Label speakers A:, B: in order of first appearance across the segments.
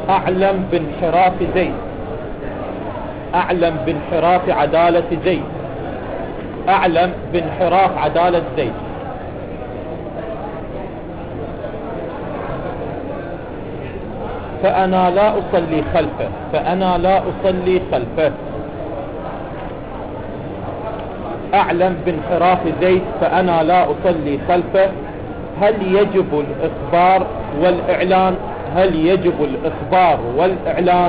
A: أعلم بانحراف زيد. أعلم بانحراف عدالة زيد. أعلم بانحراف عدالة زيد. فأنا لا أصلي خلفه. فأنا لا أصلي خلفه. أعلم بانحراف زيد فأنا لا أصلي خلفه. هل يجب الإخبار والإعلان؟ هل يجب الإخبار والإعلان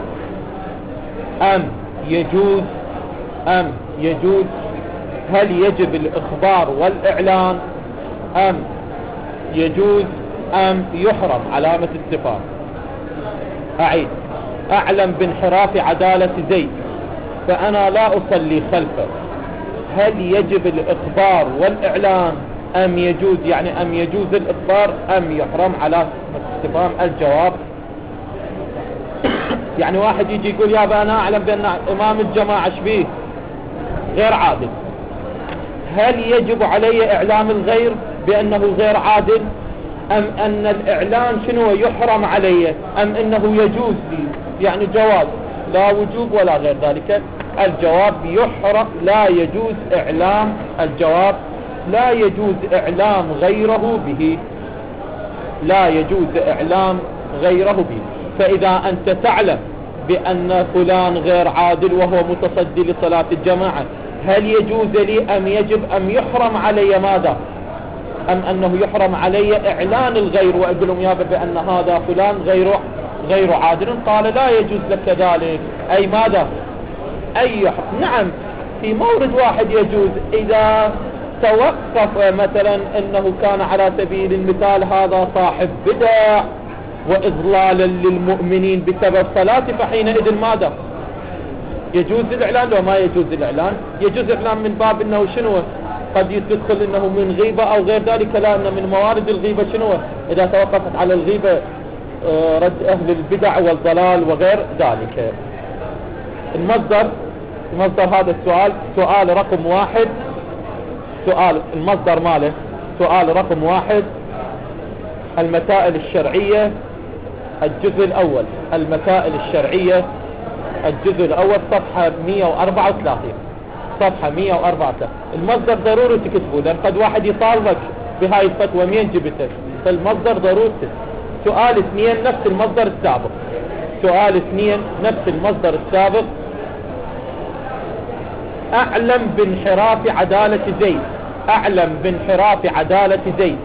A: أم يجوز؟ أم يجوز؟ هل يجب الإخبار والإعلان أم يجوز أم يحرم؟ علامة استفهام. أعيد. أعلم بانحراف عدالة زيد فأنا لا أصلي خلفه. هل يجب الإخبار والإعلان أم يجوز؟ يعني أم يجوز الإخبار أم يحرم؟ على استفهام. الجواب يعني واحد يجي يقول يا أنا أعلم بأن إمام الجماعة شبيه غير عادل، هل يجب علي إعلام الغير بأنه غير عادل أم أن الإعلان شنو يحرم علي أم أنه يجوز لي؟ يعني جواز، لا وجوب ولا غير ذلك. الجواب يحرم، لا يجوز إعلام. الجواب لا يجوز إعلام غيره به. لا يجوز إعلام غيره به. فإذا أنت تعلم بأن فلان غير عادل وهو متصدي لصلاة الجماعة، هل يجوز لي أم يجب أم يحرم علي ماذا؟ أم أنه يحرم علي إعلان الغير وأقول لهم يابا بأن هذا فلان غير عادل؟ قال لا يجوز لك ذلك. أي ماذا؟ أي يحرم. نعم في مورد واحد يجوز، إذا توقف مثلا أنه كان على سبيل المثال هذا صاحب بدع وإضلالا للمؤمنين بسبب صلاته، فحينئذ ماذا؟ يجوز الإعلان. لو ما يجوز الإعلان، يجوز الإعلان من باب أنه شنو قد يدخل أنه من غيبة أو غير ذلك، لأن من موارد الغيبة شنو إذا توقفت على الغيبة رد أهل البدع والضلال وغير ذلك. المصدر هذا السؤال سؤال رقم 1. سؤال المصدر ماله سؤال رقم 1 المسائل الشرعية الجزء الأول. المسائل الشرعية الجزء الأول صفحة 134. صفحة 134. المصدر ضروري تكتبه، لأن قد واحد يطالبك بهاي الفتوى مين جبته، فالمصدر ضروري. سؤال 2 نفس المصدر السابق. سؤال 2 نفس المصدر السابق. أعلم بانحراف عدالة زيد. أعلم بانحراف عدالة زيد.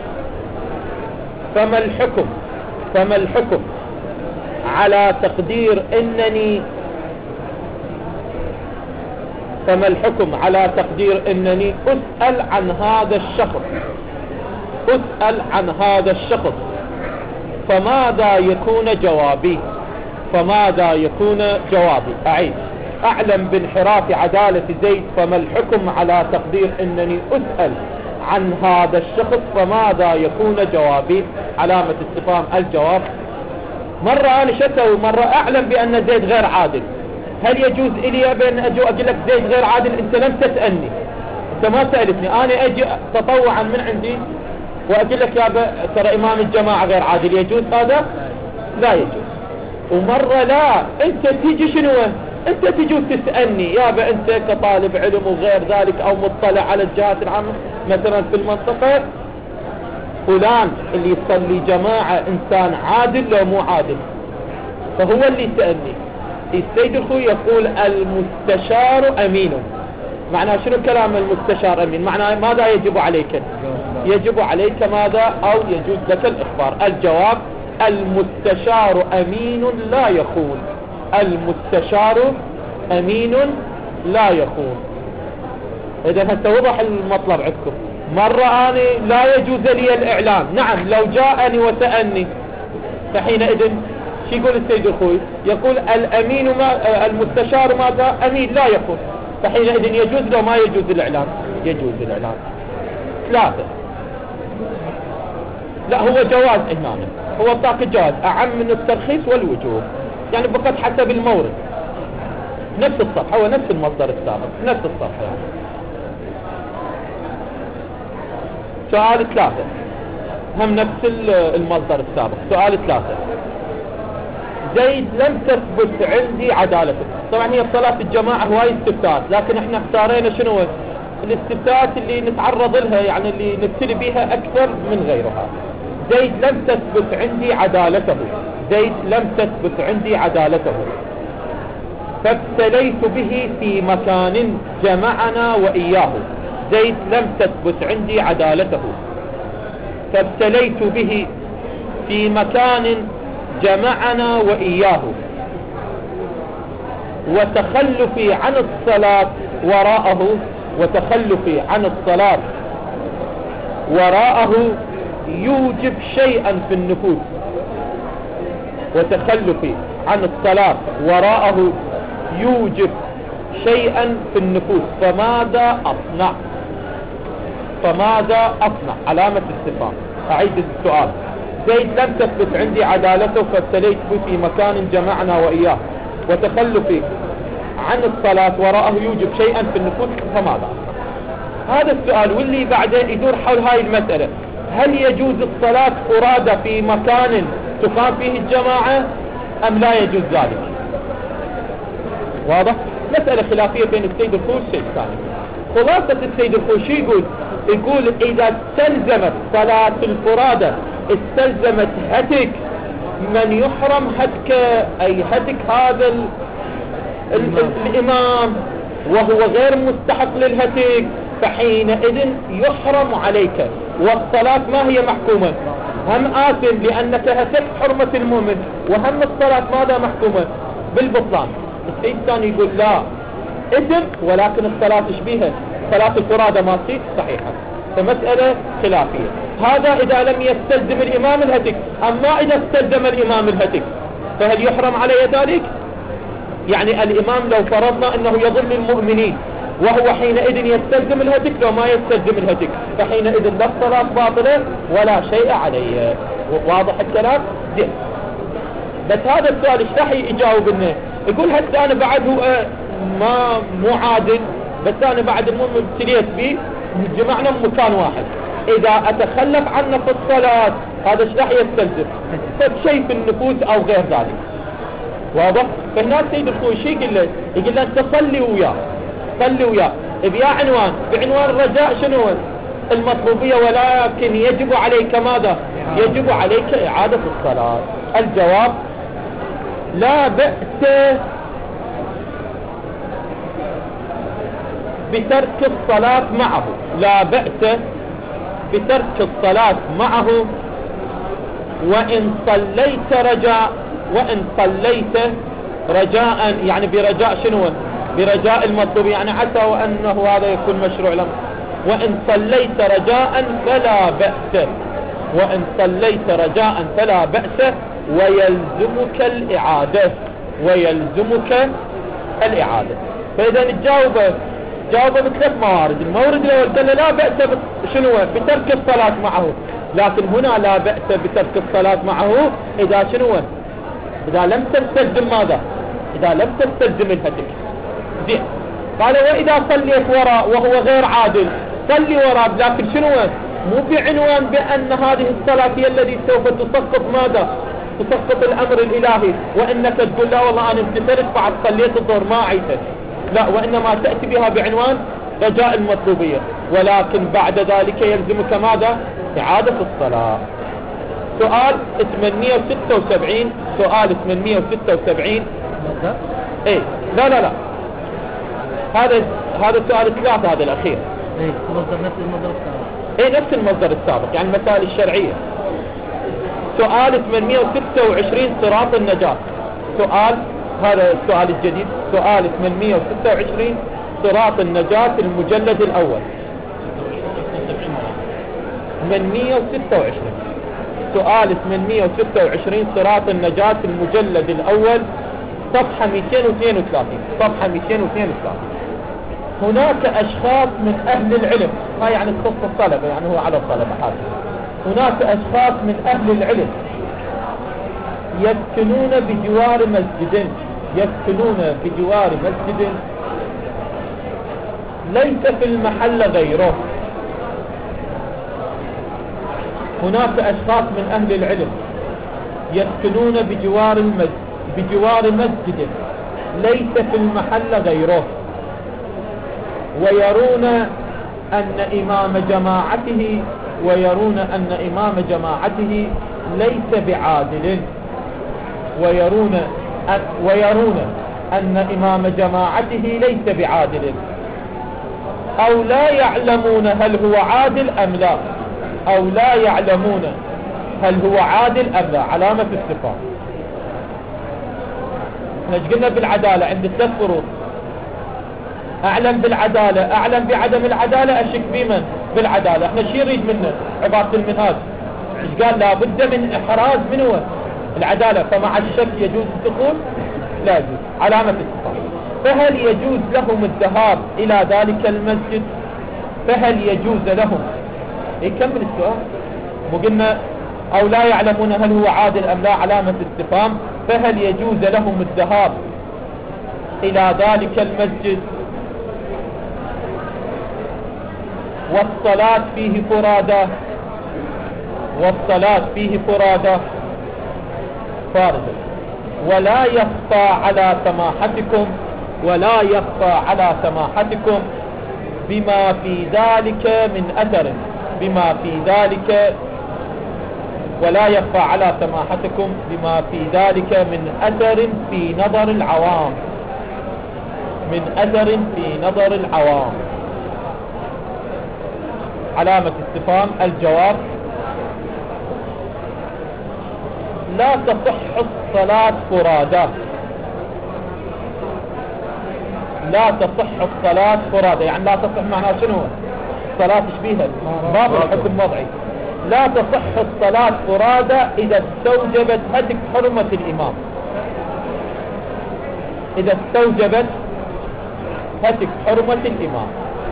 A: فما الحكم على تقدير أنني فما الحكم على تقدير أنني أسأل عن هذا الشخص. أسأل عن هذا الشخص فماذا يكون جوابي؟ فماذا يكون جوابي؟ أعيد. أعلم بانحراف عدالة زيد فما الحكم على تقدير أنني أسأل عن هذا الشخص فماذا يكون جوابي؟ علامة استفهام. الجواب مرة أنا شتو مرة أعلم بأن زيد غير عادل، هل يجوز إلي بأن أجي أقول لك زيد غير عادل؟ أنت لم تسألني، أنت ما سألتني، أنا أجي تطوعا من عندي وأقول لك يا ترى إمام الجماعة غير عادل، يجوز هذا؟ لا يجوز. ومرة لا، أنت تيجي شنو؟ أنت تيجي تسألني يا أنت كطالب علم وغير ذلك أو مطلع على الجهات العامة مثلا في المنطقة، فلان اللي يصلي جماعة إنسان عادل لو مو عادل؟ فهو اللي سألني. السيد الخوي يقول المستشار أمين. معنى شنو كلام المستشار أمين؟ معنى ماذا يجب عليك؟ يجب عليك ماذا أو يجوز لك الإخبار؟ الجواب المستشار أمين لا يخون. المستشار أمين لا يخون. إذا هتوضح المطلب عندكم. مرة أنا لا يجوز لي الإعلان، نعم لو جاءني وسألني فحينئذ شو يقول السيد الخوي؟ يقول الأمين المستشار ماذا؟ أمين لا يخون، فحينئذ يجوز لو ما يجوز الإعلان؟ يجوز الإعلان. 3. لا هو جواز هنا، هو طاق الجواز أعم من الترخيص والوجوب، يعني فقط حسب المورد. نفس الصفحة هو نفس المصدر السابق نفس الصفحة يعني. سؤال 3 هم نفس المصدر السابق. سؤال 3 زيد لم تثبت عندي عدالته. طبعا هي صلاة الجماعة هواي استفتاءات، لكن احنا اختارينا شنو الاستفتاءات اللي نتعرض لها، يعني اللي نبتلي بها اكثر من غيرها. زيد لم تثبت عندي عدالته، زيد لم تثبت عندي عدالته، فابتليت به في مكان جمعنا وإياه. زيد لم تثبت عندي عدالته، فابتليت به في مكان جمعنا وإياه، وتخلفي عن الصلاة وراءه، وتخلفي عن الصلاة وراءه يوجب شيئا في النفوس، وتخلفي عن الصلاة وراءه يوجب شيئا في النفوس، فماذا أصنع؟ فماذا أصنع؟ علامة استفهام. أعيد السؤال. زيد لم تثبت عندي عدالته، فابتليت به في مكان جمعنا وإياه، وتخلفي عن الصلاة وراءه يوجب شيئا في النفوس، فماذا أصنع؟ هذا السؤال واللي بعده يدور حول هاي المسألة. هل يجوز الصلاة فرادى في مكان تقام فيه الجماعة أم لا يجوز ذلك؟ واضح؟ مسألة خلافية بين السيد الخوي والسيد الثاني. خلاصة السيد الخوي يقول إذا استلزمت صلاة الفرادى، استلزمت هتك من يحرم هتك، أي هتك هذا الإمام وهو غير مستحق للهتك، فحينئذ يحرم عليك، والصلاة ما هي محكومة، هم آثم لأنك هتك حرمة المؤمن، وهم الصلاة ماذا محكومة؟ بالبطلان. السيد الثاني يقول لا، إثم ولكن الصلاة تشبيهها، صلاة الفرادى ما تصير صحيحة. فمسألة خلافية. هذا إذا لم يستلزم الإمام الهتك. أما إذا استلزم الإمام الهتك فهل يحرم عليه ذلك؟ يعني الإمام لو فرضنا أنه يظل المؤمنين وهو حينئذ يستلزم الهتك، لو ما يستلزم الهتك فحينئذ لا الصلاة باطلة ولا شيء عليه. واضح الكلام؟ زين. بس هذا السؤال ايش راح يجاوب لنا؟ يقول هسه أنا بعد هو مو عادل، بس أنا بعد المهم ابتليت به جمعنا مكان واحد، إذا أتخلف عنه في الصلاة هذا ايش راح يستلزم؟ فشيء في النفوس أو غير ذلك. واضح؟ فهنا السيد الخوي يقول له؟ يقول له أنت صلي وياه، صلي وياه بيا عنوان، بعنوان الرجاء شنو؟ المطلوبية، ولكن يجب عليك ماذا؟ يجب عليك إعادة الصلاة. الجواب لا بأس بترك الصلاة معه، لا بأس بترك الصلاة معه، وإن صليت رجاء، وإن صليت رجاء، يعني برجاء شنو؟ برجاء المطلوب، يعني عسى وأنه هذا يكون مشروع لهم. وإن صليت رجاء فلا بأس، وإن صليت رجاء فلا بأس، ويلزمك الإعادة، ويلزمك الإعادة. فإذا جاوبه بثلاث موارد. المورد الأول قال لا بأس شنو؟ بترك الصلاة معه، لكن هنا لا بأس بترك الصلاة معه إذا شنو؟ إذا لم تستلزم ماذا؟ إذا لم تستلزم الهتك. زين. قال وإذا صليت وراء وهو غير عادل، صلي وراء، لكن شنو؟ مو بعنوان بأن هذه الصلاة هي التي سوف تسقط ماذا؟ تسقط الأمر الإلهي، وإنك تقول لا والله أنا امتثلت بعد صليت الظهر ما عيته، لا، وإنما تأتي بها بعنوان رجاء المطلوبية، ولكن بعد ذلك يلزمك ماذا؟ إعادة الصلاة. سؤال 876. سؤال 876. ايه لا هذا السؤال الثلاثة، هذا الأخير.
B: ايه مصدر نفس المصدر السابق.
A: ايه نفس المصدر السابق، يعني المسائل الشرعية. سؤال 826 صراط النجاة. سؤال، هذا السؤال الجديد، سؤال 826 صراط النجاة المجلد الأول. 826 سؤال 826 صراط النجاة المجلد الأول، صفحة 232. صفحة 232. هناك أشخاص من أهل العلم، ما يعني تخص الطلبة، يعني هو على الطلبة حاجة. هناك أشخاص من أهل العلم يسكنون بجوار مسجد، يسكنون بجوار مسجد ليس في المحل غيره. هناك أشخاص من أهل العلم يسكنون بجوار المسجد بجوار مسجد ليس في المحل غيره، ويرون أن إمام جماعته ليس بعادل، ويرون أن إمام جماعته ليس بعادل، أو لا يعلمون هل هو عادل أم لا، علامة استفهام. احنا قلنا بالعدالة عند 3 فروض: أعلم بالعدالة، أعلم بعدم العدالة، أشك بمن بالعدالة. احنا شي يريد منا عبارة المنهاج؟ ايش قال؟ لا بد من إحراز من هو العدالة، فمع الشك يجوز الدخول؟ لا يجوز، علامة استفهام. فهل يجوز لهم الذهاب إلى ذلك المسجد؟ يكمل السؤال، مو قلنا أو لا يعلمون هل هو عادل أم لا، علامة استفهام. فهل يجوز لهم الذهاب إلى ذلك المسجد والصلاة فيه فرادى فارغة، ولا يخفى على سماحتكم بما في ذلك من أثر، ولا يخفى على سماحتكم بما في ذلك من أثر في نظر العوام، علامة استفهام. الجواب: لا تصح الصلاة فرادى. يعني لا تصح معناه شنو؟ الصلاة تشبيهها باب الحكم وضعي. لا تصح الصلاة فرادى إذا استوجبت هتك حرمة الإمام.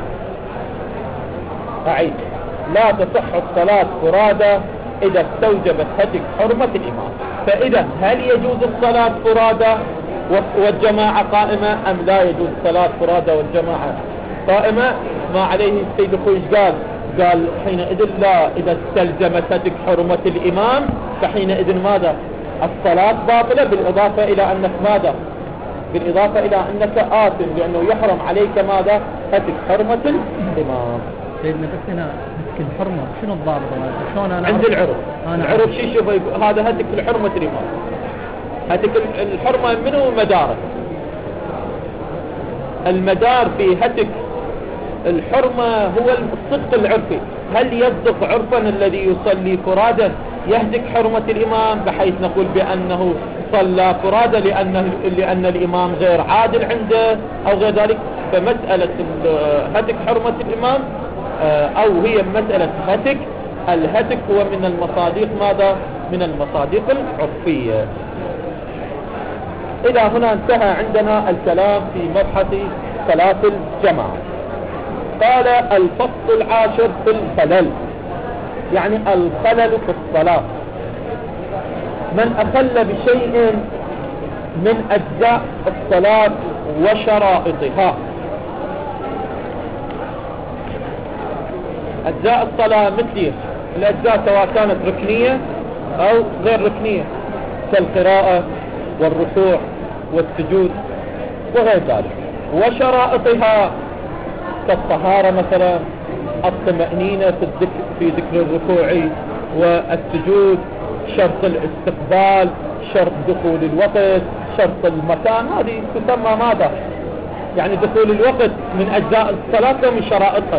A: أعيد: لا تصح الصلاة فرادى إذا استوجبت هتك حرمة الإمام. فإذا هل يجوز الصلاة فرادى والجماعة قائمة أم لا يجوز الصلاة فرادى والجماعة قائمة؟ ما عليه السيد الخويش قال حينئذ لا، إذا استلزمت هتك حرمة الإمام فحينئذ ماذا؟ الصلاة باطلة، بالإضافة إلى أنك آثم، لأنه يحرم عليك ماذا؟ هتك حرمة الإمام.
B: سيدنا بس هنا هتك الحرمة شنو الضابط؟ شلون أنا
A: عند العرف شي شوف هذا هتك الحرمة الإمام. هتك الحرمة منه مدارك، المدار في هتك الحرمة هو الصدق العرفي. هل يصدق عرفا الذي يصلي فرادا يهتك حرمة الإمام بحيث نقول بأنه صلى فرادا لأن الإمام غير عادل عنده أو غير ذلك؟ فمسألة هتك حرمة الإمام أو هي مسألة الهتك هو من المصادق ماذا؟ من المصادق العرفية. إلى هنا انتهى عندنا الكلام في مبحث صلاة الجماعة. قال: الفصل العاشر في الخلل، يعني الخلل في الصلاة. من أخل بشيء من أجزاء الصلاة وشرائطها. أجزاء الصلاة مثل الأجزاء سواء كانت ركنية أو غير ركنية، كالقراءة والركوع والسجود وغير ذلك. وشرائطها كالطهارة مثلا، الطمأنينة في ذكر الركوع والسجود، شرط الاستقبال، شرط دخول الوقت، شرط المكان. هذه تسمى ماذا؟ يعني دخول الوقت من أجزاء الصلاة ومن شرائطها.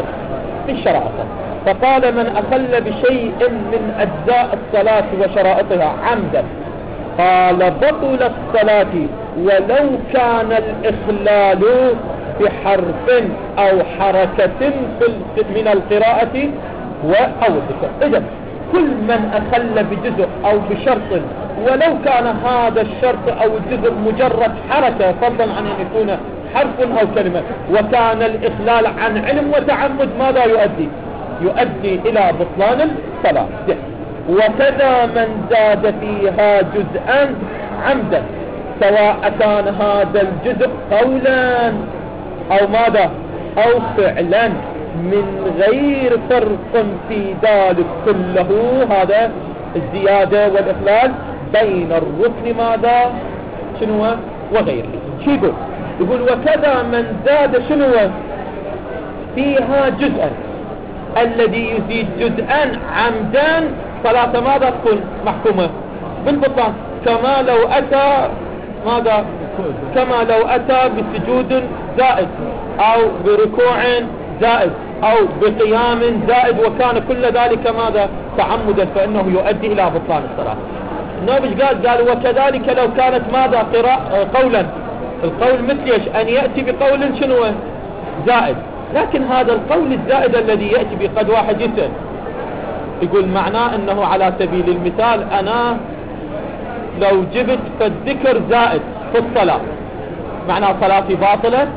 A: فقال: من أخل بشيء من أجزاء الصلاة وشرائطها عمدا، قال: بطل الصلاة ولو كان الإخلال بحرف أو حركة من القراءة أو الذكر. إذن كل من أخل بجزء أو بشرط ولو كان هذا الشرط أو الجزء مجرد حركة، فضلا عن أن يكون حرف أو كلمة، وكان الإخلال عن علم وتعمد، ماذا يؤدي إلى بطلان الصلاة. وكذا من زاد فيها جزءا عمدا، سواء كان هذا الجزء قولا أو ماذا أو فعلا، من غير فرق في ذلك كله. هذا الزيادة والإخلال بين الركن ماذا شنو وغيره. شو يقول وكذا من زاد شنو فيها جزءا، الذي يزيد جزءا عمدا صلاة ماذا تكون محكومة بالبطلان، كما لو أتى ماذا، كما لو أتى بسجود زائد أو بركوع زائد أو بقيام زائد وكان كل ذلك ماذا تعمدا، فإنه يؤدي إلى بطلان الصلاة. النبي قال وكذلك لو كانت ماذا قولا، القول مثل ايش، أن يأتي بقول شنو زائد، لكن هذا القول الزائد الذي يأتي بقد واحد يسأل يقول معناه أنه على سبيل المثال أنا لو جبت فالذكر زائد في الصلاة معناه صلاتي باطلة،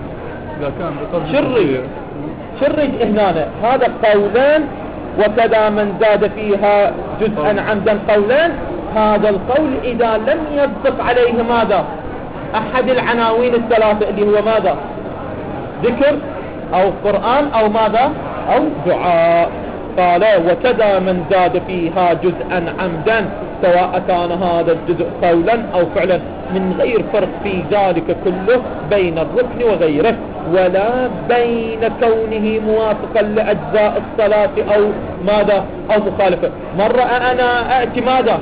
A: شرج هنا هذا قولان، وكذا من زاد فيها جزءا عمدا قولان. هذا القول إذا لم يصدق عليه ماذا أحد العناوين الثلاثة اللي هو ماذا ذكر أو قرآن أو ماذا أو دعاء. قال وكذا من زاد فيها جزءا عمدا سواء كان هذا الجزء قولا أو فعلا من غير فرق في ذلك كله بين الركن وغيره، ولا بين كونه موافقا لأجزاء الصلاة أو ماذا أو مخالفة. مرة أنا أأتي ماذا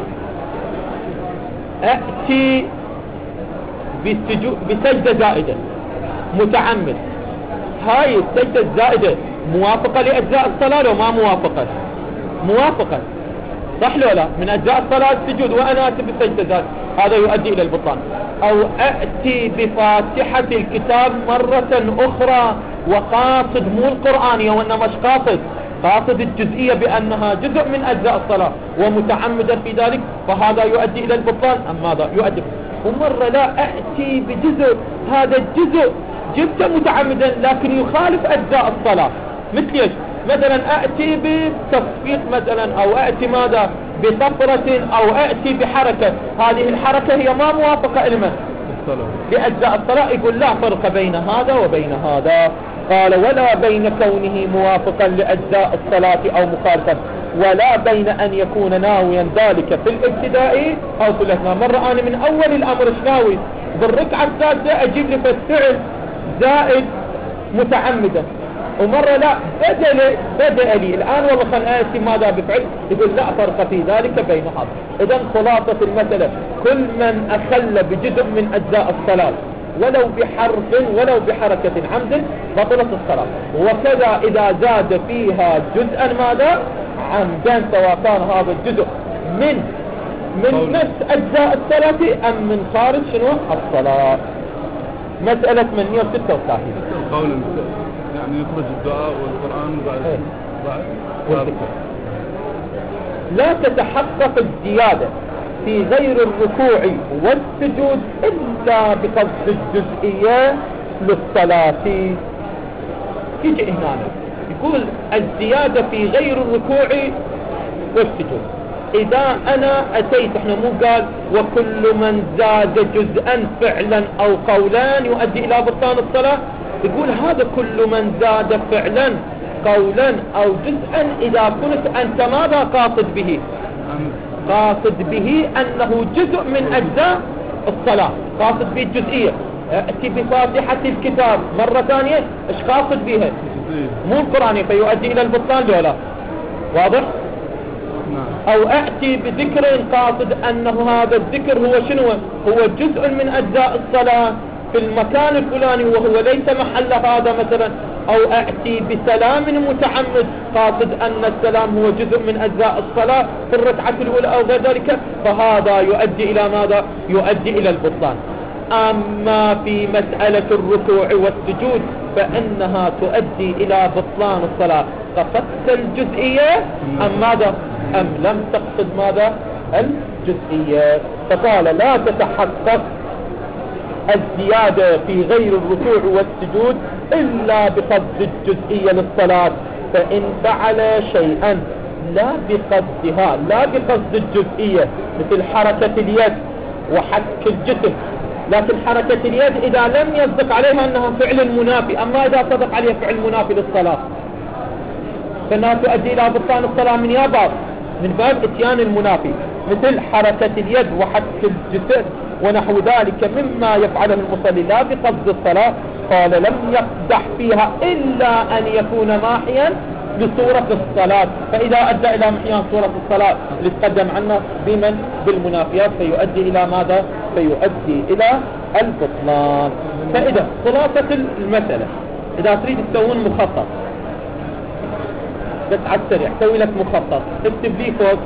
A: أأتي بسجدة زائدة متعمد، هاي السجدة الزائدة موافقة لأجزاء الصلاة لو ما موافقة صح لو لا، من أجزاء الصلاة السجود وأنا أتي بسجدة زائدة هذا يؤدي إلى البطلان. أو أأتي بفاتحة الكتاب مرة أخرى وقاصد مو القرآنية وإنما مش قاصد الجزئية بأنها جزء من أجزاء الصلاة ومتعمدا في ذلك، فهذا يؤدي إلى البطلان. أم ماذا يؤدي، ومرة لا أأتي بجزء، هذا الجزء جبته متعمدا لكن يخالف أجزاء الصلاة، مثل ايش مثلا أأتي بتصفيق مثلا أو أأتي ماذا بطفرة أو أأتي بحركة، هذه الحركة هي ما موافقة لأجزاء الصلاة. يقول لا فرق بين هذا وبين هذا. قال ولا بين كونه موافقا لأجزاء الصلاة أو مخالفا، ولا بين أن يكون ناويا ذلك في الابتداء أو في الأثناء. مرة أنا من أول الأمر شناوي بالركعة الثالثة أجيب لي فالفعل زائد متعمدا، ومرة لا بدأ لي الآن والله خلنا آتي ماذا بفعل، يقول لا فرق في ذلك بين هذا. إذن خلاصة المسألة كل من أخل بجزء من أجزاء الصلاة ولو بحرف ولو بحركة عمد بطلت الصلاة. وكذا إذا زاد فيها جزءا ماذا عمدا سواء كان هذا الجزء من نفس أجزاء الصلاة أم من خارج شنو الصلاة. مسألة 836
C: القول يعني يخرج الدعاء والقرآن بعد
A: لا تتحقق الزيادة في غير الركوع والسجود إلا بقصد الجزئية للصلاة. يجي هنا يقول الزيادة في غير الركوع والسجود، إذا أنا أتيت احنا مو قال وكل من زاد جزءا فعلا أو قولا يؤدي إلى بطلان الصلاة، يقول هذا كل من زاد فعلا قولا أو جزءا إذا كنت أنت ماذا قاصد به، قاصد به أنه جزء من أجزاء الصلاة، قاصد به الجزئية. أتي بفاتحة الكتاب مرة ثانية إيش قاصد بها مو القرآن فيؤدي إلى البطلان ولا واضح. أو أأتي بذكر قاصد أنه هذا الذكر هو شنو هو جزء من أجزاء الصلاة في المكان الفلاني وهو ليس محل هذا مثلا. أو أأتي بسلام متعمد قاصد أن السلام هو جزء من أجزاء الصلاة في الركعة الأولى أو غير ذلك، فهذا يؤدي إلى ماذا يؤدي إلى البطلان. أما في مسألة الركوع والسجود فإنها تؤدي إلى بطلان الصلاة. قصدت الجزئية أم ماذا أم لم تقصد ماذا الجزئية. فقال لا تتحقق الزيادة في غير الركوع والسجود إلا بقصد الجزئية للصلاة، فإن فعل شيئا لا بقصدها لا بقصد الجزئية مثل حركة اليد وحك الجسم، لكن حركة اليد إذا لم يصدق عليها أنها فعل منافي، أما إذا صدق عليها فعل منافي للصلاة فإنها تؤدي إلى بطلان الصلاة من باب اتيان المنافي، مثل حركة اليد وحك الجسد ونحو ذلك مما يفعله المصلي لا بقصد الصلاة، قال لم يقدح فيها إلا أن يكون ماحيا لصورة الصلاة. فإذا أدى إلى محيان صورة الصلاة اللي تقدم عنا بالمنافيات فيؤدي إلى ماذا؟ فيؤدي إلى البطلان. فإذا خلاصة المسألة، إذا تريد تسوون مخطط بس على السريع، سوي لك مخطط، اكتب لي فوق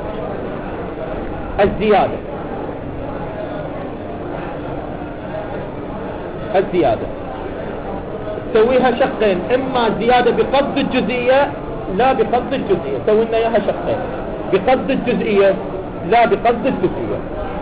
A: الزيادة تسويها شقين، إما زيادة بقصد الجزئية لا بقصد الجزئية، سوي لنا إياها شقين، بقصد الجزئية لا بقصد الجزئية.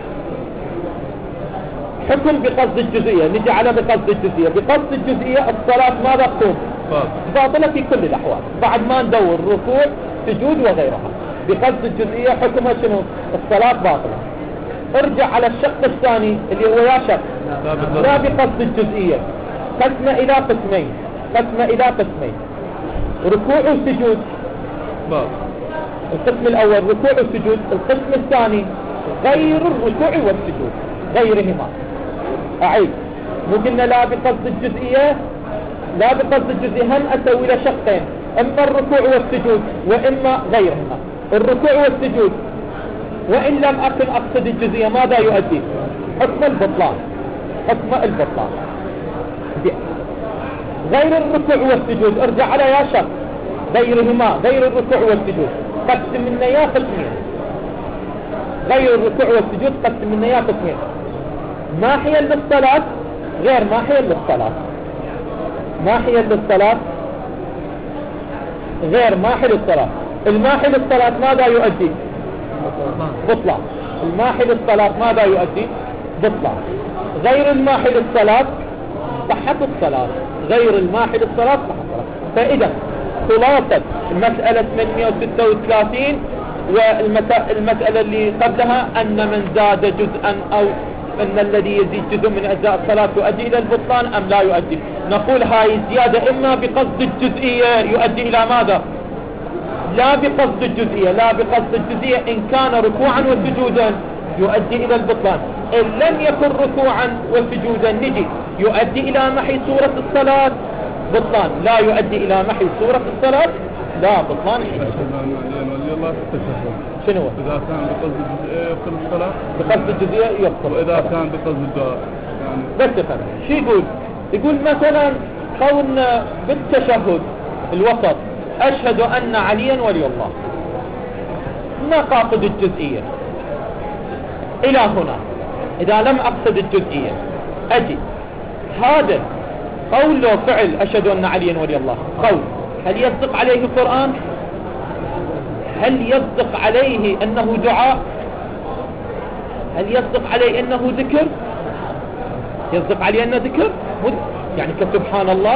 A: حكم بقصد الجزئية، نجي على بقصد الجزئية. بقصد الجزئية الصلاة ماذا تكون؟ باطلة في كل الأحوال، بعد ما ندور ركوع سجود وغيرها. بقصد الجزئية حكمها شنو؟ الصلاة باطلة. ارجع على الشق الثاني اللي هو يا شق لا بقصد الجزئية، قسمة إلى قسمين، ركوع وسجود. القسم الأول ركوع وسجود، القسم الثاني غير الركوع والسجود، غيرهما. أعيد، مو قلنا لا بقصد الجزئية، لا بقصد الجزئية هم أسوي له شقين، إما الركوع والسجود وإما غيرهما. الركوع والسجود وإن لم أكن أقصد الجزئية ماذا يؤدي؟ حكم البطلان. غير الركوع والسجود ارجع على يا شق غيرهما، غير الركوع والسجود قسم لنا يا قسمين، غير الركوع والسجود قسم لنا يا قسمين، ماحيا للصلاة غير ماحيا للصلاة، ماحيا للصلاة غير ماحي للصلاة. الماحي للصلاة ماذا يؤدي؟ بطلان. الماحي للصلاة ماذا يؤدي؟ بطلان. غير الماحي للصلاة صحة الصلاة، غير الماحي للصلاة صحة الصلاة. فإذا خلاصة المسألة 836 والمسألة اللي قبلها أن من زاد جزءا أو أن الذي يزيد جزء من أجزاء الصلاة يؤدي إلى البطلان أم لا يؤدي. نقول هاي الزيادة إما بقصد الجزئية يؤدي إلى ماذا؟ لا بقصد الجزئية، لا بقصد الجزئية إن كان ركوعا وسجودا يؤدي إلى البطلان، إن لم يكن ركوعا وسجودا نجي يؤدي إلى محي صورة الصلاة بطلان، لا يؤدي إلى محي صورة الصلاة لا بطلان. شنو
C: إذا كان بقصد الجزئية يبطل الصلاة؟
A: بقصد الجزئية يبطل.
C: وإذا كان بقصد الدعاء يعني
A: بس يفهم شو يقول مثلا قولنا بالتشهد الوسط أشهد أن عليا ولي الله، ما قاصد الجزئية إلى هنا، إذا لم أقصد الجزئية أجي هذا قول لو فعل أشهد أن عليا ولي الله قول، هل يصدق عليه القرآن؟ هل يصدق عليه أنه دعاء؟ هل يصدق عليه أنه ذكر؟ يصدق عليه أنه ذكر يعني كسبحان الله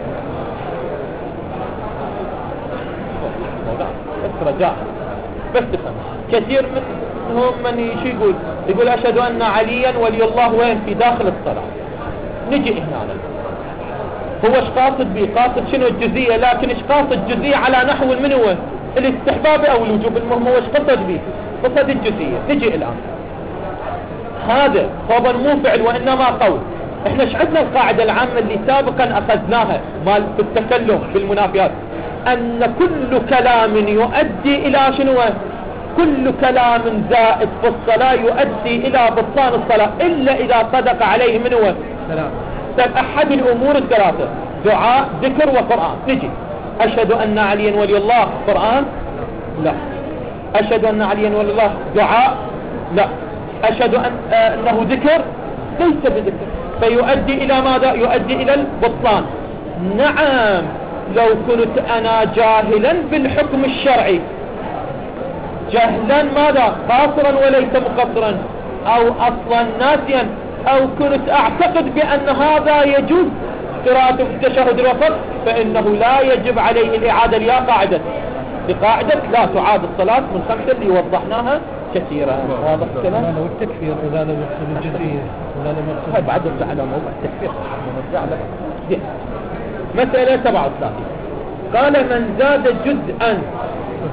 A: بس رجاء بس تفهم. كثير منهم من يقول أشهد أن عليا ولي الله وين؟ في داخل الصلاة. نجي هنا هو ايش قاصد به؟ قاصد شنو؟ الجزئية، لكن ايش قاصد الجزئية على نحو من هو؟ الاستحباب او الوجوب. المهم هو ايش قصد به؟ قصد الجزئية. نجي الآن هذا طبعا مو فعل وإنما قول. احنا ايش عندنا القاعدة العامة اللي سابقا أخذناها مال في التكلم بالمنافيات، أن كل كلام يؤدي إلى شنو؟ كل كلام زائد في الصلاة يؤدي إلى بطلان الصلاة إلا إذا صدق عليه من هو؟ أحد الأمور الثلاثة، دعاء ذكر وقرآن. نجي أشهد أن عليا ولي الله قرآن؟ لا. أشهد أن عليا ولي الله دعاء؟ لا. أشهد أنه ذكر؟ ليس بذكر، فيؤدي إلى ماذا؟ يؤدي إلى البطلان. نعم لو كنت أنا جاهلا بالحكم الشرعي، جهلا ماذا؟ قاصرا وليس مقصرا، أو أصلا ناسيا، أو كنت أعتقد بأن هذا يجوز قراءة في التشهد الوسط، فإنه لا يجب عليه الإعادة لها قاعدة لقاعدة لا تعاد الصلاة من 5 اللي وضحناها كثيرا. واضح الكلام؟
B: لو التكفير إذا لم يقصد الجزئية ولا لم يقصد
A: هاي بعد على موضوع التكفير نرجع لك. مسألة 37 قال من زاد جزءا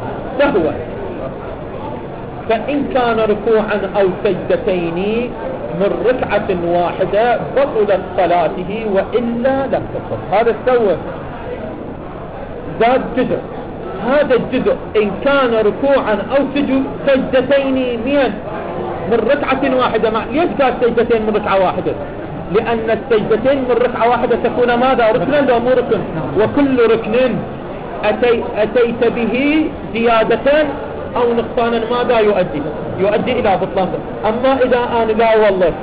A: سهوا فإن كان ركوعا أو سجدتين من ركعة واحدة بطلت صلاته وإلا لم تبطل. هذا سوى زاد جزء، هذا الجزء إن كان ركوعا أو سجدتين من ركعة واحدة. ليش قال سجدتين من ركعة واحدة؟ لأن السجدتين من ركعة واحدة تكون ماذا؟ ركنا لو مو ركن، وكل ركن أتيت به زيادة أو نقصانا ماذا يؤدي إلى بطلان. أما إذا أنا لا والله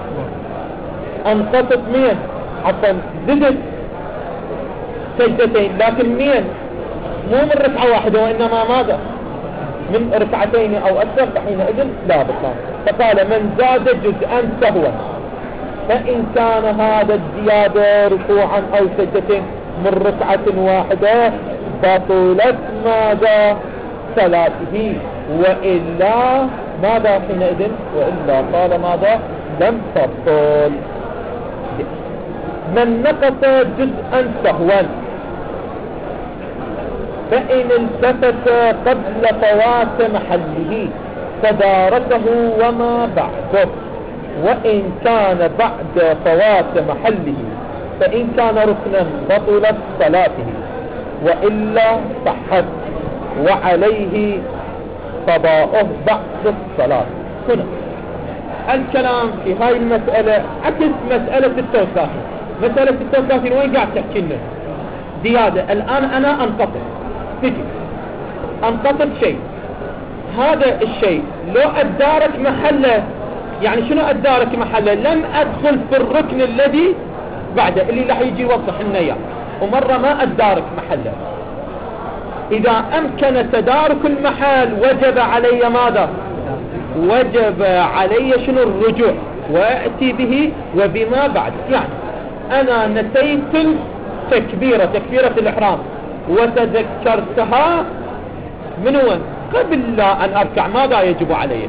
A: أنقصت عفوا زدت سجدتين لكن مو من ركعة واحدة وإنما ماذا؟ من ركعتين أو أكثر، فحينئذ لا بطلان. فقال من زاد جزءا سهوا، فإن كان هذا الزيادة ركوعا أو سجدتين من ركعة واحدة بطلت ماذا؟ صلاته، وإلا ماذا حينئذ؟ وإلا قال ماذا؟ لم تبطل. من نقص جزءا سهوا فإن التفت قبل فوات محله تداركه وما بعده، وإن كان بعد فوات محله فإن كان ركنا بطلت صلاته وإلا صحت، وعليه قضاؤه بعد الصلاة. هنا الكلام في هاي المسألة عكس مسألة التوساخي. مسألة التوساخي وين قاعد تحكي لنا؟ زيادة. الآن أنا أنقطت شيء، هذا الشيء لو أدارك محله، يعني شنو أدارك محله؟ لم أدخل في الركن الذي بعده اللي راح يجي يوضح لنا اياه، ومرة ما أدارك محله. إذا أمكن تدارك المحل وجب علي ماذا؟ وجب علي شنو؟ الرجوع وأتي به وبما بعد. يعني أنا نسيت تكبيرة الإحرام وتذكرتها من وين؟ قبل لا أن أركع، ماذا يجب علي؟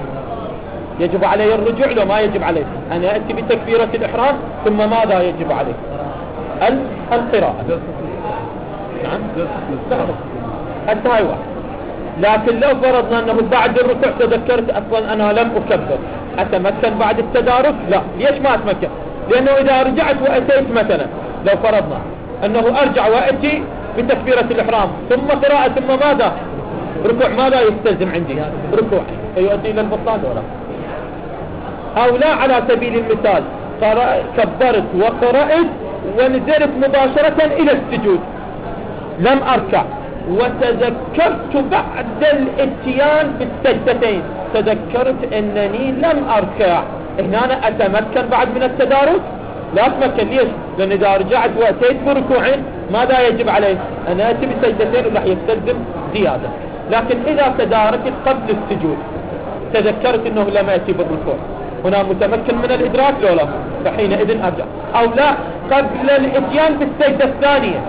A: يجب علي الرجوع لو ما يجب علي؟ أنا أتي بتكبيرة الإحرام ثم ماذا يجب علي؟ القراءة. نعم حتى هاي واحد. لكن لو فرضنا أنه بعد الركوع تذكرت أصلا أنا لم أكبر، أتمكن بعد التدارك؟ لا. ليش ما أتمكن؟ لأنه إذا رجعت وأتيت مثلا، لو فرضنا أنه أرجع وأتي بتكبيرة الإحرام ثم قراءة ثم ماذا؟ ركوع، ماذا يستلزم عندي؟ ركوع، فيؤدي إلى البطلان ولا؟ أو لا، على سبيل المثال كبرت وقرأت ونزلت مباشرة إلى السجود، لم أركع وتذكرت بعد الاتيان بالسجدتين، تذكرت أنني لم أركع، هنا أنا أتمكن بعد من التدارك؟ لا أتمكن. ليش؟ لأن إذا رجعت وأتيت بركوعين ماذا يجب عليه؟ أنا أتي بسجدتين وراح يستلزم زيادة. لكن إذا تداركت قبل السجود تذكرت أنه لم أتي بالركوع، هنا متمكن من الإدراك لو لا؟ فحينئذ أرجع. أو لا، قبل الاتيان بالسجدة الثانية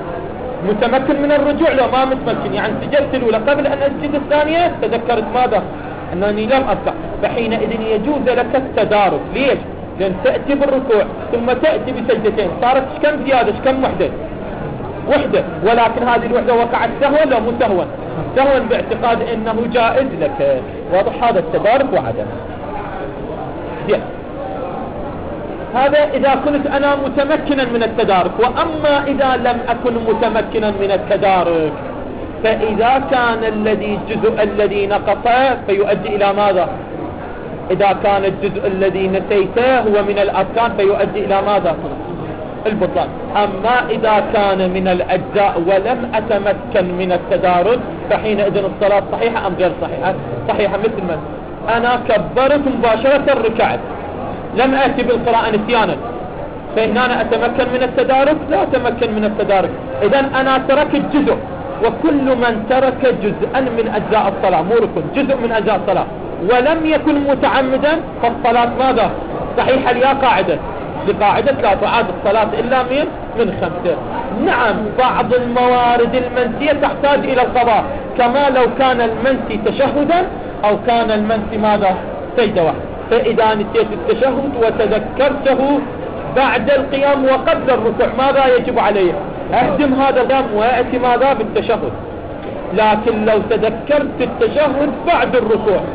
A: متمكن من الرجوع لو ما متمكن، يعني سجدت الأولى قبل أن أسجد الثانية تذكرت ماذا؟ أنني لم أركع، فحينئذ يجوز لك التدارك. ليش؟ لأن تأتي بالركوع ثم تأتي بسجدتين، صارت كم زيادة؟ كم وحدة، ولكن هذه الوحدة وقعت سهوا لو مو سهوا؟ سهوا باعتقاد أنه جائز لك. واضح هذا التدارك وعدم. هذا إذا كنت أنا متمكنا من التدارك. وأما إذا لم أكن متمكنا من التدارك، فإذا كان الجزء الذي نقص فيؤدي إلى ماذا؟ إذا كان الجزء الذي نسيته هو من الأركان فيؤدي إلى ماذا؟ البطلان. أما إذا كان من الأجزاء ولم أتمكن من التدارك فحينئذ الصلاة صحيحة أم غير صحيحة؟ صحيحة. مثل من أنا كبرت مباشرة ركعت، لم أتي بالقراءة نسيانا، فهنا أنا أتمكن من التدارك؟ لا أتمكن من التدارك. إذن أنا تركت جزء، وكل من ترك جزءا من أجزاء الصلاة، مو ركن، جزء من أجزاء الصلاة ولم يكن متعمدا فالصلاة ماذا؟ صحيحة. ليا قاعدة، لقاعدة لا تعاد الصلاة إلا من 5. نعم، بعض الموارد المنسية تحتاج إلى القضاء، كما لو كان المنسي تشهدا أو كان المنسي ماذا؟ سجدة واحدة. فإذا نسيت التشهد وتذكرته بعد القيام وقبل الركوع ماذا يجب عليه؟ أهدم هذا القيام ويأتي ماذا؟ بالتشهد. لكن لو تذكرت التشهد بعد الركوع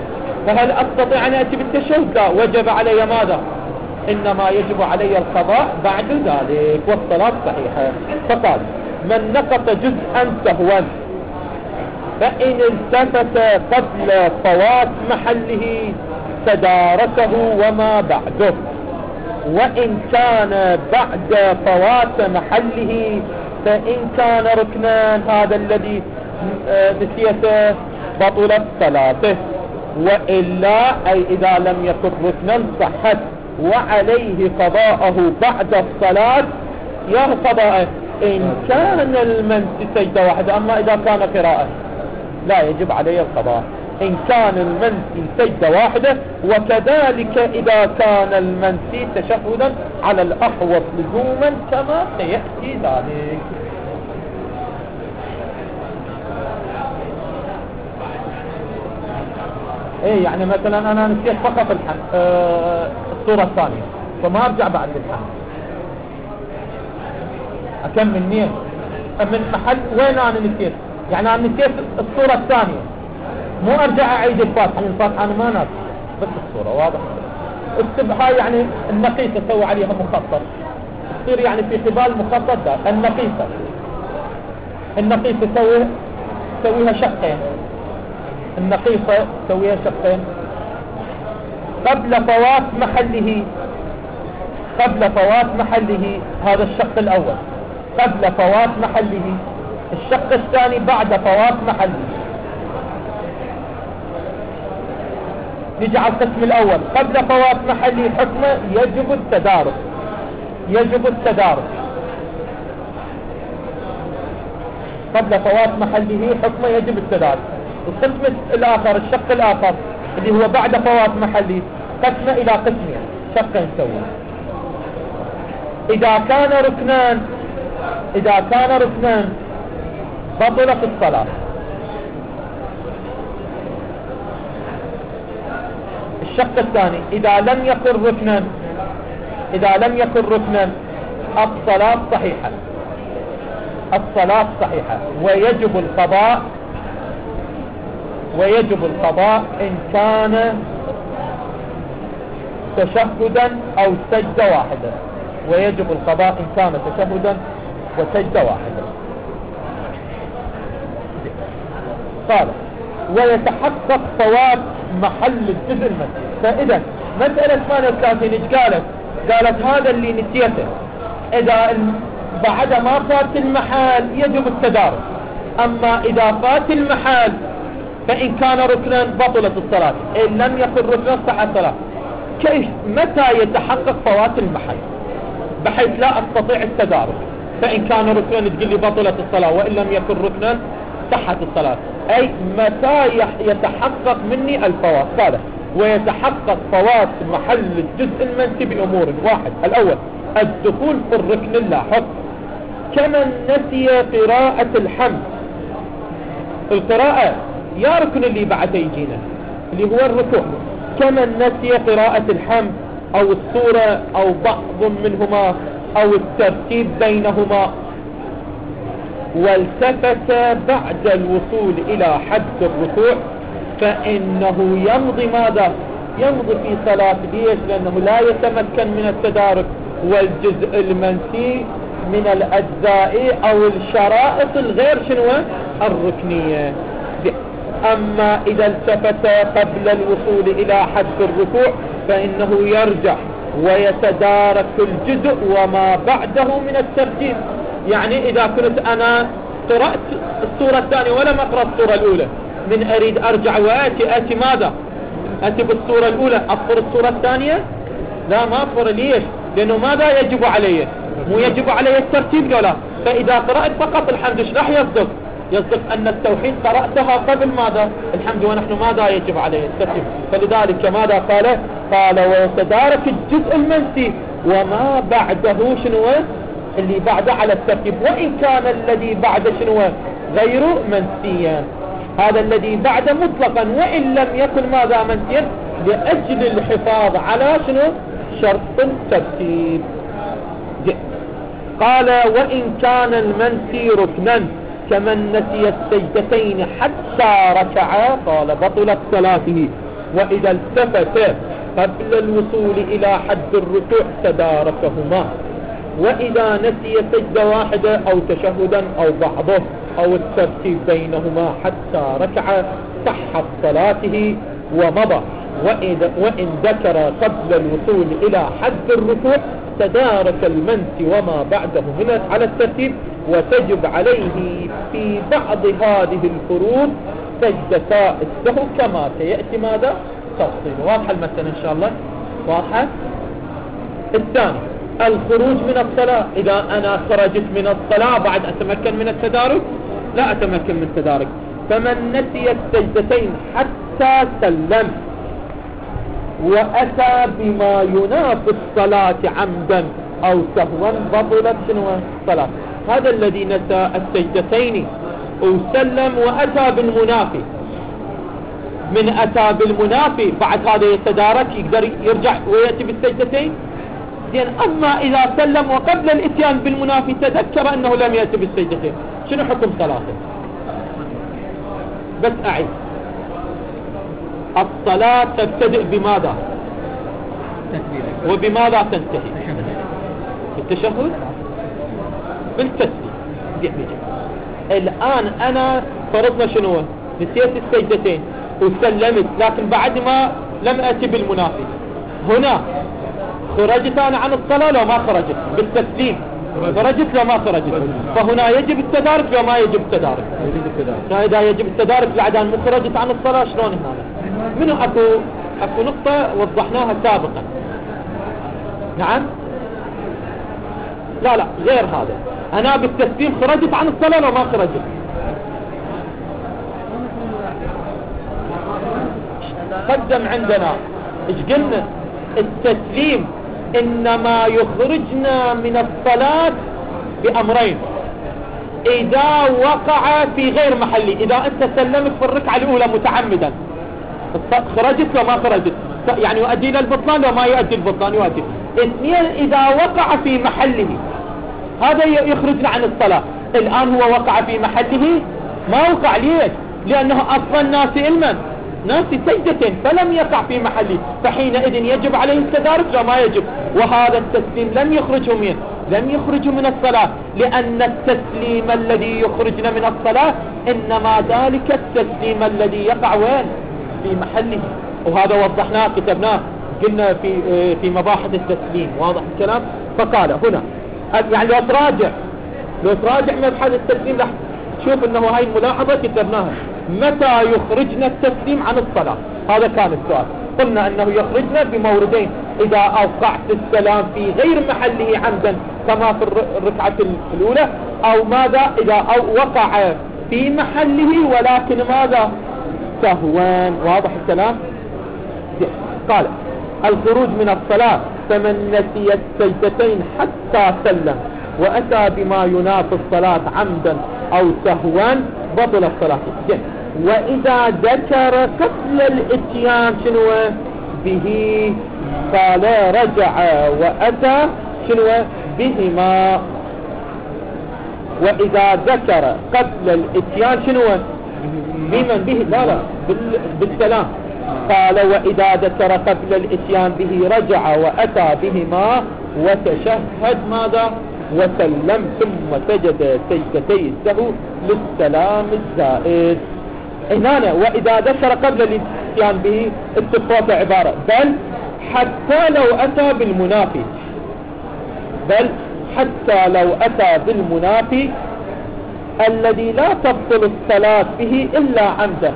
A: فهل أستطيع أن أتي بالتشهد؟ لا، وجب علي ماذا؟ إنما يجب علي القضاء بعد ذلك والصلاة صحيحة. فقال من نقص جزءا سهوا فإن التفت قبل فوات محله تداركه وما بعده، وإن كان بعد فوات محله فإن كان ركنا هذا الذي نسيته بطلت صلاته، وإلا أي إذا لم يكن ركنا صحت وعليه قضاءه بعد الصلاة. يا قضاءه إن كان المنسي سجدة واحدة، أما إذا كان قراءة لا يجب عليه القضاء إن كان المنسي سجدة واحدة، وكذلك إذا كان المنسي تشهدا على الأحوط لزوما كما سيأتي ذلك. ايه يعني مثلا انا نسيت فقط الصورة الثانية فما ارجع بعد الحمد، اكمل نية من محل وين انا نسيت، يعني انا نسيت الصورة الثانية مو ارجع اعيد الفاتحة، من الفاتحة انا ما ناسي بس الصورة واضح. السبحة يعني النقيصة سوي عليها مخطط، تصير يعني في قبال مخطط ده النقيصة سويها شقين، النقيصة سويها شقين قبل فوات محله، هذا الشق الأول قبل فوات محله، الشق الثاني بعد فوات محله. نجعل القسم الأول قبل فوات محله حكمه يجب التدارك قبل فوات محله حكمه يجب التدارك. القسم الآخر الشق الآخر اللي هو بعد فوات محله قسمه إلى قسمين، شقين سوى. إذا كان ركنان بطلت الصلاة. الشق الثاني إذا لم يكن ركنا الصلاة صحيحة ويجب القضاء إن كان تشهدا أو سجدة واحدة، ويجب القضاء إن كان تشهدا وسجدة واحدة. قال ويتحقق فوات محل الجزء المسجد. فإذا مسألة 38 ايش قالت هذا اللي نسيته إذا بعد ما فات المحل يجب التدارك، أما إذا فات المحل فإن كان ركنا بطلت الصلاة، إن لم يكن ركنا صح الصلاة. كيف متى يتحقق فوات المحل بحيث لا أستطيع التدارك؟ فإن كان ركنا تقول لي بطلت الصلاة، وإن لم يكن ركنا صحت الصلاة. أي متى يتحقق مني الفوات؟ قال ويتحقق فوات محل الجزء المنسي بأمور: واحد، الأول الدخول في الركن اللاحق، كمن نسي قراءة الحمد. القراءة يا ركن اللي بعد يجينا اللي هو الركوع، كمن نسي قراءة الحمد أو السورة أو بعض منهما أو الترتيب بينهما، والتفت بعد الوصول إلى حد الركوع، فإنه يمضي ماذا؟ يمضي في صلاة. ليش؟ لأنه لا يتمكن من التدارك، والجزء المنسي من الأجزاء أو الشرائط الغير الركنية. أما إذا التفت قبل الوصول إلى حد الركوع فإنه يرجع ويتدارك الجزء وما بعده من الترتيب. يعني إذا كنت أنا قرأت السورة الثانية ولم أقرأ السورة الأولى، من أريد أرجع وآتي ماذا؟ أتي بالسورة الأولى أقرأ السورة الثانية؟ لا، ما أقرأ. ليش؟ لأنه ماذا يجب علي؟ مو يجب علي الترتيب ولا؟ فإذا قرأت فقط الحمد ايش راح يصدق أن التوحيد قرأتها قبل ماذا؟ الحمد، ونحن ماذا يجب عليه؟ الترتيب. فلذلك ماذا قال ويتدارك الجزء المنسي وما بعده اللي بعده على الترتيب، وإن كان الذي بعد غير منسيا. هذا الذي بعد مطلقا وإن لم يكن ماذا؟ منسيا، لأجل الحفاظ على شرط الترتيب. قال وإن كان المنسي ركنا كمن نسي السجدتين حتى ركعا، قال بطلت صلاته وإذا التفت قبل الوصول إلى حد الركوع تداركهما، وإذا نسي سجدة واحدة أو تشهدا أو بعضه أو الترتيب بينهما حتى ركع صحت صلاته ومضى. وإن ذكر قبل الوصول إلى حد الركوع تدارك المنسي وما بعده من على الترتيب، وتجب عليه في بعض هذه الفروض سجدتا السهو كما سيأتي ماذا تفصيل. واضحة المسألة إن شاء الله؟ واضحة. الثاني الخروج من الصلاة. إذا أنا خرجت من الصلاة بعد أتمكن من التدارك؟ لا أتمكن من التدارك. فمن نسي السجدتين حتى سلم وأتى بما ينافي الصلاة عمدا أو سهوا بطلت الصلاة. هذا الذي نسى السجدتين وسلم وأتى بالمنافي، من أتى بالمنافي بعد هذا يتدارك يقدر يرجع ويأتي بالسجدتين زين. أما إذا سلم وقبل الإتيان بالمنافي تذكر أنه لم يأتي بالسجدتين، شنو حكم صلاته؟ بس أعيد، الصلاة تبتدئ بماذا وبماذا تنتهي؟ بالتشهد بالتسليم. الآن أنا فرضنا شنو؟ نسيت السجدتين وسلمت، لكن بعد ما لم أتي بالمنافي، هنا خرجت أنا عن الصلاة لو ما خرجت بالتسليم؟ خرجت لو ما خرجت، فهنا يجب التدارك لو ما يجب التدارك؟ إذا يجب التدارك بعد أن خرجت عن الصلاة شلون هنا؟ منو أكو نقطة وضحناها سابقا. نعم لا غير هذا، أنا بالتسليم خرجت عن الصلاة لو ما خرجت؟ قدم عندنا ايش قلنا؟ التسليم إنما يخرجنا من الصلاة بأمرين: إذا وقع في غير محلي، إذا أنت سلمت في الركعة الأولى متعمدا خرجت لو ما خرجت، يعني يؤدي إلى البطلان لو ما يؤدي البطلان يؤدي. اثنين، إذا وقع في محله، هذا يخرجنا عن الصلاة. الآن هو وقع في محله، ما وقع ليش؟ لأنه أصلا ناسي المن، ناسي سجدتين فلم يقع في محله، فحينئذ يجب عليه التدارك لو ما يجب. وهذا التسليم لم يخرجه من من الصلاة، لأن التسليم الذي يخرجنا من الصلاة إنما ذلك التسليم الذي يقع وين؟ في محله. وهذا وضحناه كتبناه، قلنا في مباحث التسليم. واضح الكلام؟ فقال هنا يعني لو تراجع مبحث التسليم راح تشوف انه هاي الملاحظة كتبناها: متى يخرجنا التسليم عن الصلاة؟ هذا كان السؤال. قلنا انه يخرجنا بموردين: اذا اوقعت السلام في غير محله عمدا كما في الركعة الاولى، او ماذا؟ اذا وقع في محله ولكن ماذا؟ سهوا. واضح الكلام؟ قال: الخروج من الصلاة فمن نسي السجدتين حتى سلم وأتى بما ينافي الصلاة عمدا أو سهوا بطل الصلاة. وإذا ذكر قبل الاتيان شنو به قال رجع وأتى شنو بهما. وإذا ذكر قبل الاتيان شنو بمن به؟ لا بالسلام. قال: وإذا ذكر قبل الاتيان به رجع وأتى بهما وتشهد ماذا؟ وسلم ثم سجد سجدتي السهو للسلام الزائد. هنا وإذا ذكر قبل الاتيان به التفاوت عبارة: بل حتى لو أتى بالمنافي، الذي لا تبطل الصلاة به إلا عمدا.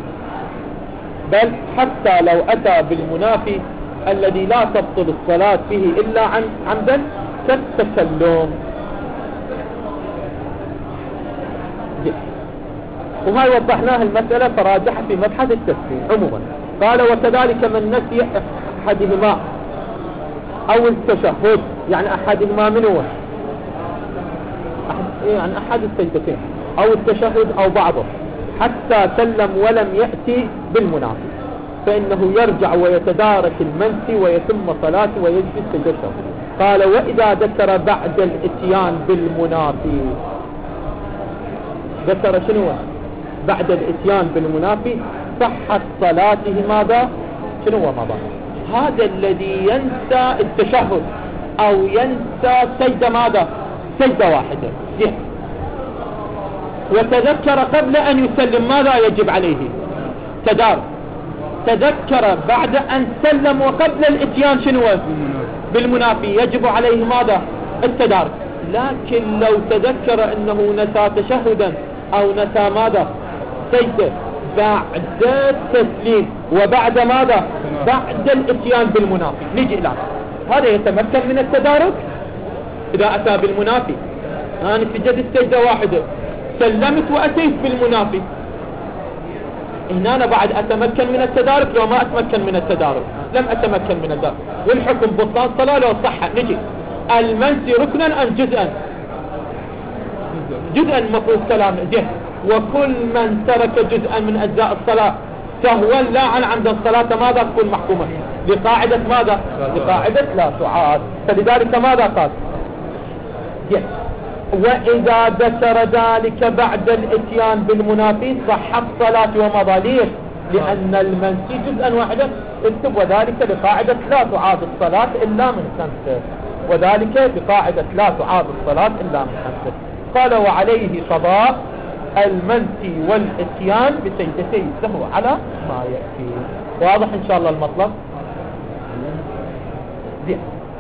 A: بل حتى لو أتى بالمنافي الذي لا تبطل الصلاة به إلا عمدا كالتكلم. وهاي وضحناها المسألة فراجح في مبحث التسليم عموما. قال: وكذلك من نسي أحدهما أو التشهد، يعني أحدهما من هو؟ يعني أحد السجدتين أو التشهد أو بعضه حتى سلم ولم يأتي بالمنافي، فإنه يرجع ويتدارك المنسي ويتم صلاته ويجلس سجدته. قال: وإذا ذكر بعد الاتيان بالمنافي، ذكر شنو بعد الاتيان بالمنافي؟ صحت صلاته ماذا؟ شنو هو مضى؟ هذا الذي ينسى التشهد او ينسى سجدة ماذا؟ سجدة واحدة زين، وتذكر قبل ان يسلم ماذا يجب عليه؟ تدارك. تذكر بعد ان سلم وقبل الاتيان شنو؟ بالمنافي يجب عليه ماذا؟ التدارك. لكن لو تذكر انه نسى تشهدا او نسى ماذا؟ سجدة بعد التسليم وبعد ماذا؟ بعد الاتيان بالمنافي، نجي الان هذا يتمكن من التدارك اذا اتى بالمنافي. انا سجدت سجدة واحدة سلمت واتيت بالمنافي، هنا أنا بعد أتمكن من التدارك لو ما أتمكن من التدارك؟ لم أتمكن من التدارك. والحكم بطلان صلاة لو صح. نجي المنسي ركنا أم جزءا؟ جزءا مفروض كلام زين. وكل من ترك جزءا من أجزاء الصلاة سهوا لا عن عمد الصلاة ماذا تكون محكومة؟ لقاعدة ماذا؟ لقاعدة لا تعاد. فلذلك ماذا قال؟ زين. وإذا ذكر ذلك بعد الاتيان بالمنافي صحت صلاة ومضى. ليش؟ لأن المنسي جزءا واحدا اكتب وذلك بقاعدة لا تعاد الصلاة إلا من خمسة، وذلك بقاعدة لا تعاد الصلاة إلا من خمسة. قال وعليه قضاء المنسي والاتيان بسجدتي السهو على ما يأتي. واضح إن شاء الله المطلب؟ زين.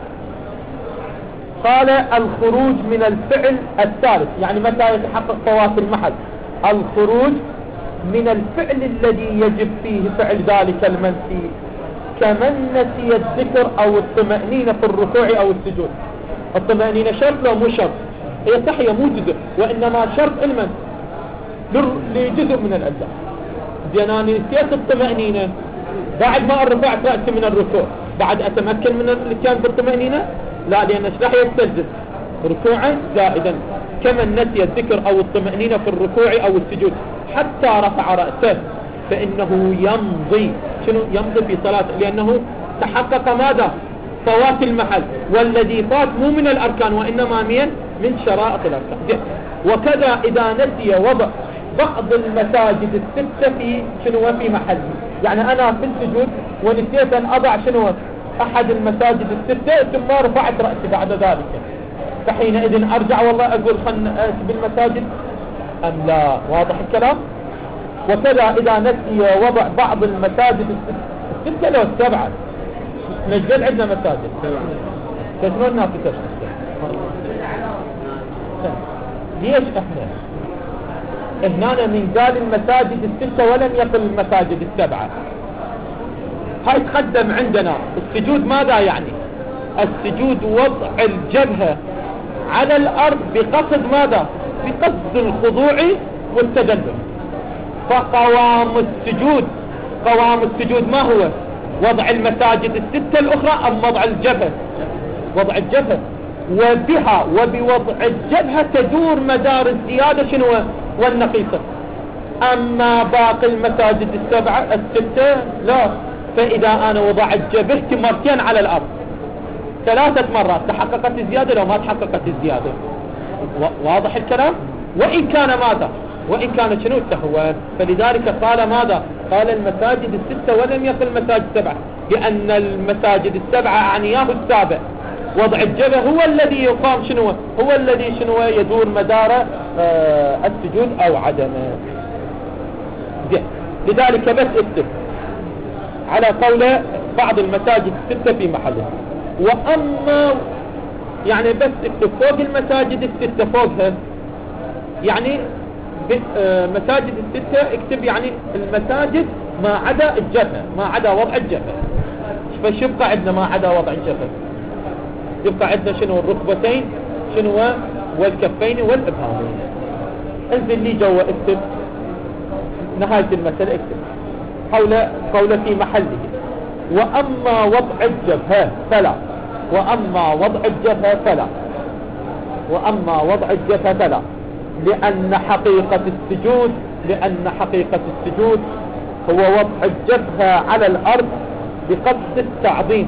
A: قال الخروج من الفعل الثالث، يعني متى يتحقق فوات المحل؟ الخروج من الفعل الذي يجب فيه فعل ذلك المنسي كمن نسي الذكر او الطمأنينة في الركوع او السجود. الطمأنينة شرط لو مو شرط؟ هي تحية مو جزء، وانما شرط المنسي لجزء من الاجزاء. زين انا نسيت الطمأنينة بعد ما رفعت رأسي من الركوع، بعد اتمكن من الاتيان بالطمأنينة؟ لا، لأن ايش راح يستلزم؟ ركوعا زائدا. كمن نسي الذكر أو الطمأنينة في الركوع أو السجود حتى رفع رأسه فإنه يمضي. شنو يمضي في صلاته؟ لأنه تحقق ماذا؟ فوات المحل، والذي فات مو من الأركان وإنما من شرائط الأركان. وكذا إذا نسي وضع بعض المساجد الستة في شنو؟ في محله. يعني أنا في السجود ونسيت أن أضع شنو؟ أحد المساجد الستة ثم رفعت رأسي بعد ذلك، فحينئذ أرجع والله أقول خلنا بالمساجد أم لا؟ واضح الكلام؟ وكذا إذا نسي وضع بعض المساجد الستة لو السبعة، نجد عندنا مساجد تسمون الناس تشتغل. ليش احنا هنا من قال المساجد الستة ولم يقل المساجد السبعة؟ هاي تقدم عندنا السجود ماذا يعني؟ السجود وضع الجبهة على الأرض بقصد ماذا؟ بقصد الخضوع والتدلل. فقوام السجود ما هو؟ وضع المساجد الستة الأخرى أم وضع الجبهة؟ وضع الجبهة. وبها وبوضع الجبهة تدور مدار الزيادة شنو؟ والنقيصة. أما باقي المساجد الستة لا. فإذا أنا وضعت جبهتي مرتين على الأرض 3 مرات تحققت الزيادة لو ما تحققت الزيادة. واضح الكلام؟ وإن كان ماذا؟ وإن كان شنو؟ التهوان. فلذلك قال ماذا؟ قال المساجد الستة ولم يقل المساجد 7، لأن المساجد 7 أعنياه السابع. وضع الجبهة هو الذي يقام شنو؟ هو الذي شنو؟ يدور مدار السجود أو عدمه. لذلك بس اكتب على قول بعض المساجد الستة في محله. وأما يعني بس اكتب فوق المساجد الستة فوقها، يعني مساجد الستة اكتب يعني المساجد ما عدا الجبهة، ما عدا وضع الجبهة. فش يبقى عندنا ما عدا وضع الجبهة؟ يبقى عندنا شنو؟ الركبتين شنو؟ والكفين والإبهامين. انزل لي جوا اكتب نهاية المسألة، اكتب قول في محله. وأما وضع الجبهة فلا، وأما وضع الجبهة فلا، وأما وضع الجبهة فلا، لأن حقيقة السجود هو وضع الجبهة على الأرض بقصد التعظيم.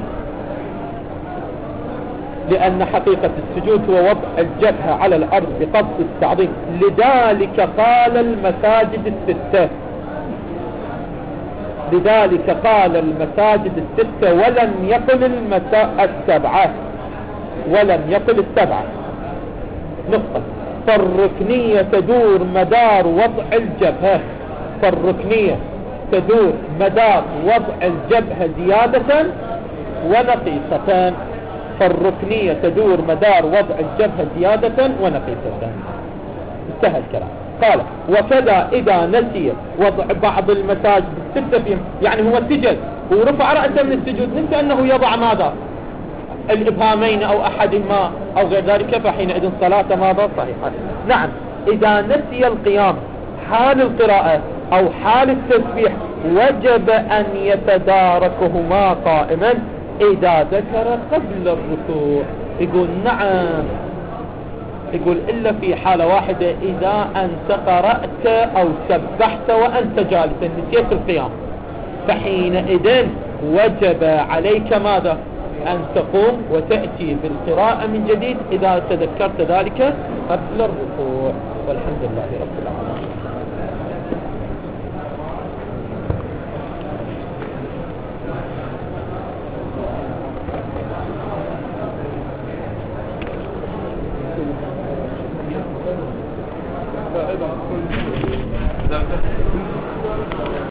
A: لأن حقيقة السجود هو وضع الجبهة على الأرض بقصد التعظيم. لذلك قال المساجد الستة، لذلك قال المساجد الستة ولم يقل السبعة، ولم يقل السبعة. نقطة. فالركنية تدور مدار وضع الجبهة، فالركنية تدور مدار وضع الجبهة زيادة ونقيصة، فالركنية تدور مدار وضع الجبهة زيادة ونقيصة. انتهى الكلام. قال وكذا إذا نسي وضع بعض المساجد الستة فيهم، يعني هو سجد ورفع رأسه من السجود، نسي أنه يضع ماذا؟ الإبهامين أو أحدهما أو غير ذلك، فحينئذ صلاة ماذا؟ صحيحة. نعم، إذا نسي القيام حال القراءة أو حال التسبيح وجب أن يتداركهما قائما إذا ذكر قبل الركوع. يقول نعم، يقول إلا في حالة واحدة، إذا أنت قرأت أو سبحت وأنت جالسا نسيت القيام، فحينئذ وجب عليك ماذا؟ أن تقوم وتأتي بالقراءة من جديد إذا تذكرت ذلك قبل الركوع. والحمد لله رب العالمين.